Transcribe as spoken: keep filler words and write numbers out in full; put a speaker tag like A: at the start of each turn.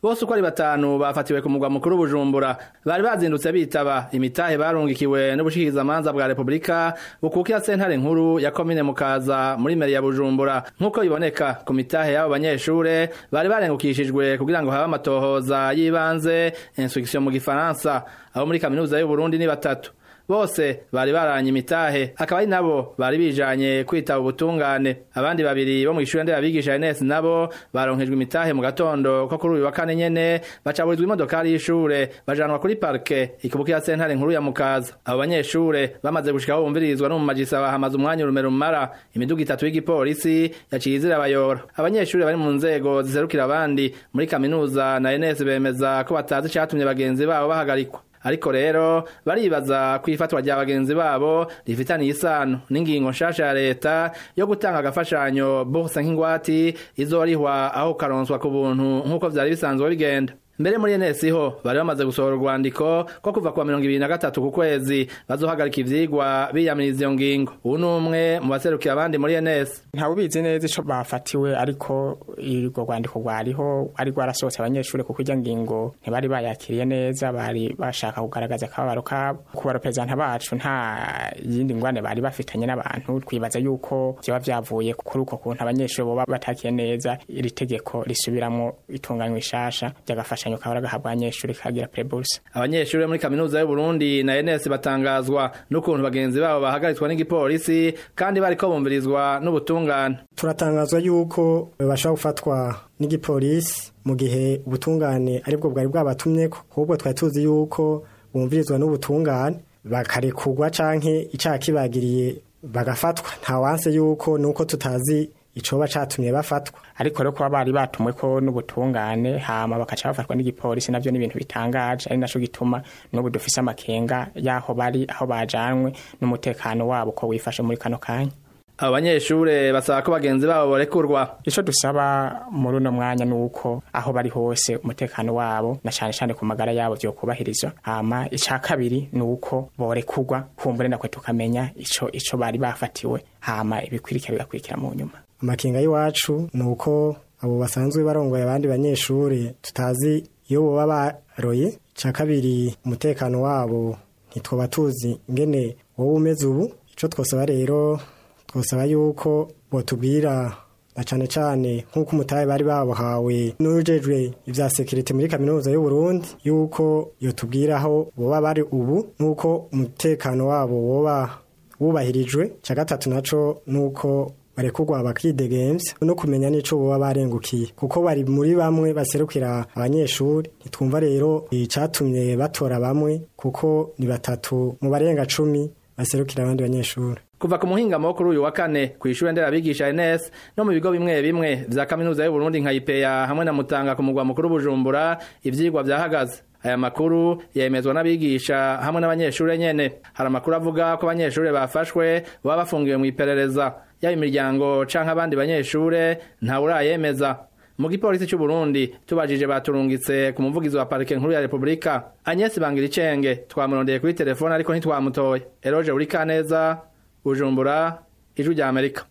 A: bose uko ari batanu bafatiwe ku mugwa mukuru Bujumbura bari bazindutse bitaba imitahe barungikiwe n'ubushikirizamanza bwa Republika bukukira sentare nkuru ya komine Mukaza muri meri ya Bujumbura nkuko biboneka ku mitahe y'abo banyeshure bari barengukishijwe kugira ngo habe amatohoza yibanze instruction mu gifaransa abo muri kaminuza y'u Burundi ni batatu bose bari baranye imitahe akaba ari nabo bari bijanye kwitaba ubutungane abandi babiri bo mu ishure nderabigisha Ines nabo baronkejwe imitahe mu gatondo ko kuri uyu wa kane nyene bacaburizwa imodokari y'ishure bajanwa kuri parke ikibukira sentare nkuru ya Mukaza abo banyeshure bamaze gushika bumvirizwa no mu magisa bahamaze umwanya urumero mumara imiduga itatu y'igipolisi yaciye izira bayora abanyeshure bari mu nzego ziserukira abandi muri kaminuza na Ines bemeza ko batazi icatumye bagenzi babo bahagarikwa ariko rero baribaza kwifatwa rya bagenzi babo rifitaniye isano n'ingingo nshasha ya leta yo gutanga agafashanyo bourse nk'ingwati izorihwa aho karonswa ku buntu nk'uko vyari bisanzwe bigenda mbere muri N S ho bari bamaze gusohora urwandiko ko kuva kwa mirongo ibiri na gatatu ku kwezi bazohagarika ivyigwa biyamiriza iyo ngingo ubu numwe mu baserukiye abandi muri N S
B: nta ubizi neza ico bafatiwe ariko irwo rwandiko rwariho ari rwarasohotse abanyeshure kuko irya ngingo ntibari bayakiriye neza bari bashaka kugaragaza akababaro kabo ku barepresenta bacu nta yindi ngwane bari bafitanye n'abantu twibaza yuko vyoba vyavuye kuri uko kuntu abanyeshure boba batakiye neza iri tegeko risubiramwo itunganywa ishasha ryagafasha kabara abanyeshure kagira preburse
A: abanyeshure muri kaminuza y'u Burundi na N S batangazwa n'ukuntu bagenzi babo bahagaritswa n'igipolisi kandi bariko bumvirizwa n'ubutungane
C: turatangazwa yuko bashaka gufatwa n'igipolisi mu gihe ubutungane aribwo bwari bwabatumye ahubwo twari tuzi yuko bumvirizwa n'ubutungane bakarekurwa canke icaha kibagiriye bagafatwa nta wanse yuko nuko tutazi icoba catumye bafatwa
B: ariko rero kuba bari batumwe ko n'ubutungane hama bakaca bafatwa n'igipolisi navyo ni ibintu bitangaje ari naco gituma n'ubu dufise amakenga yaho bari aho bajanwe n'umutekano wabo ko wifashe muri kano kanya
A: abanyeshure basaba ko bagenzi babo borekurwa
B: ico dusaba muri uno mwanya nuko aho bari hose umutekano wabo na cyane cyane ku magara yabo byo kubahirizwa hama ica kabiri nuko borekurwa kumbure nakwe tukamenya ico ico bari bafatiwe hama ibikwirikira bigakwirikira mu nyuma
C: amakenga y'iwacu nuko abo basanzwe barongoye abandi banyeshure tutazi iyo boba baroye ica kabiri umutekano wabo ntitwoba tuzi ngene wowe umeze ubu ico twosaba rero twosaba yuko botubwira na cane cane nk'uko umutahe bari babahawe n'ujejwe ivya security muri kaminuza y'u Burundi yuko yotubwiraho boba bari ubu nuko umutekano wabo woba wubahirijwe ca gatatu naco nuko barekurwa bakidegemvya no kumenya nico boba barengukiye kuko bari muri bamwe baserukira abanyeshuri ntitwumva rero icatumye batora bamwe kuko ni batatu mu barenga cumi baserukira abandi banyeshuri
A: kuva ku muhinga mukuru uyu wa kane ku ishure nderabigisha N S no mu bigo bimwe bimwe vya kaminuza y'u Burundi nka I P E A hamwe na Mutanga ku mugwa mukuru Bujumbura ivyigwa vyahagaze aya makuru yemezwa n'abigisha hamwe n'abanyeshure nyene hari amakuru avuga ko abanyeshure bafashwe baba bafungiwe mu iperereza yaba imiryango canke abandi banyeshure nta urayemeza mu gipolisi cy'u Burundi tubajije baturungitse ku muvugizi wa parike nkuru ya Republika Agnes Bangiricenge twamurondeye kuri telefone ariko ntitwamutoye Eroge Urikaneza Bujumbura Ijwi rya Amerika